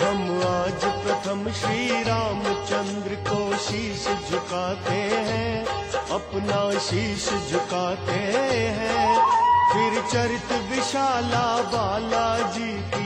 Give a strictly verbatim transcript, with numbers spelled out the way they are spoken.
हम आज प्रथम श्री रामचंद्र को शीश झुकाते हैं, अपना शीश झुकाते हैं। फिर चरित विशाला बालाजी की